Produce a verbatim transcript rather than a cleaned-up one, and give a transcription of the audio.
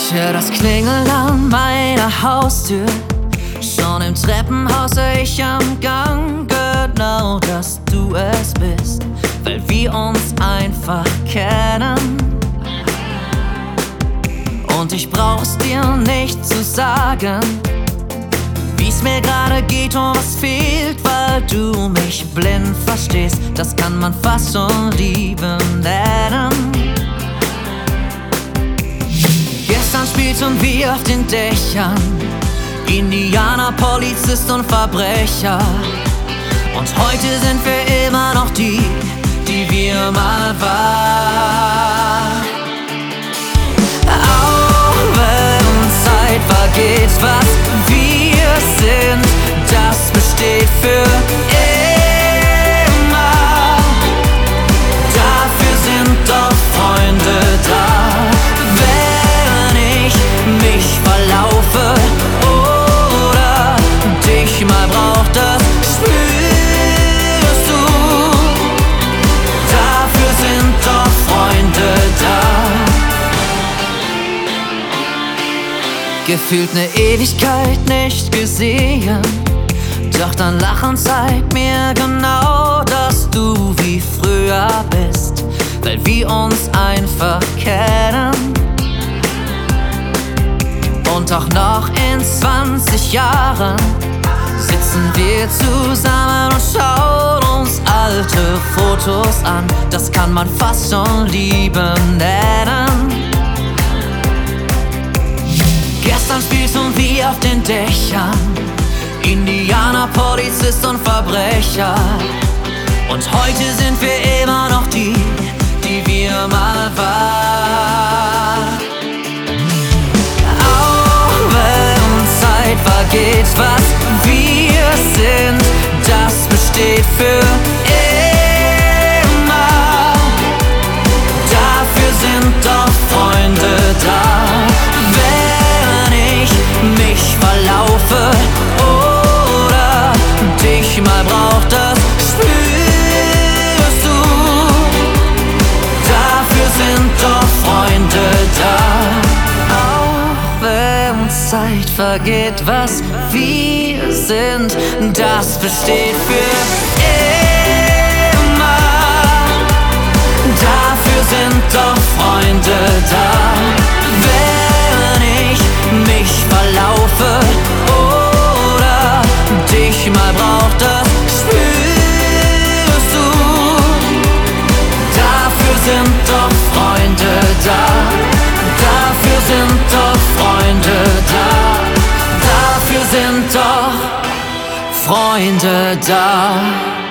Ich hör das Klingeln an meiner Haustür. Schon im Treppenhaus hör ich am Gang genau, dass du es bist, weil wir uns einfach kennen. Und ich brauch's dir nicht zu sagen, wie's mir gerade geht und was fehlt, weil du mich blind verstehst. Das kann man fast schon Liebe nennen. Gestern spielten wir auf den Dächern Indianer, Polizist und Verbrecher. Und heute sind wir immer noch die, die wir mal waren. Auch wenn Zeit vergeht, was wir sind, das besteht für immer. Dafür sind doch Freunde da. Wenn ich mich verlaufe oder dich mal braucht, das spürst du. Dafür sind doch Freunde da. Gefühlt ne Ewigkeit nicht gesehen, doch dein Lachen zeigt mir genau, dass du wie früher bist, weil wir uns einfach kennen. Und auch noch in zwanzig Jahren sitzen wir zusammen und schauen uns alte Fotos an. Das kann man fast schon Liebe nennen. Gestern spielten wir auf den Dächern Indianer, Polizist und Verbrecher. Und heute sind wir immer noch die, die wir mal waren. Auch wenn Zeit vergeht, was wir sind, das besteht für immer. Dafür sind doch Freunde da. Mich verlaufe oder dich mal braucht, das spürst du. Dafür sind doch Freunde da. Auch wenn Zeit vergeht, was wir sind, das besteht für immer. Dafür sind doch Freunde da. Wenn ich mich verlaufe oder dich mal braucht, das spürst du. Dafür sind doch Freunde da. Dafür sind doch Freunde da. Dafür sind doch Freunde da.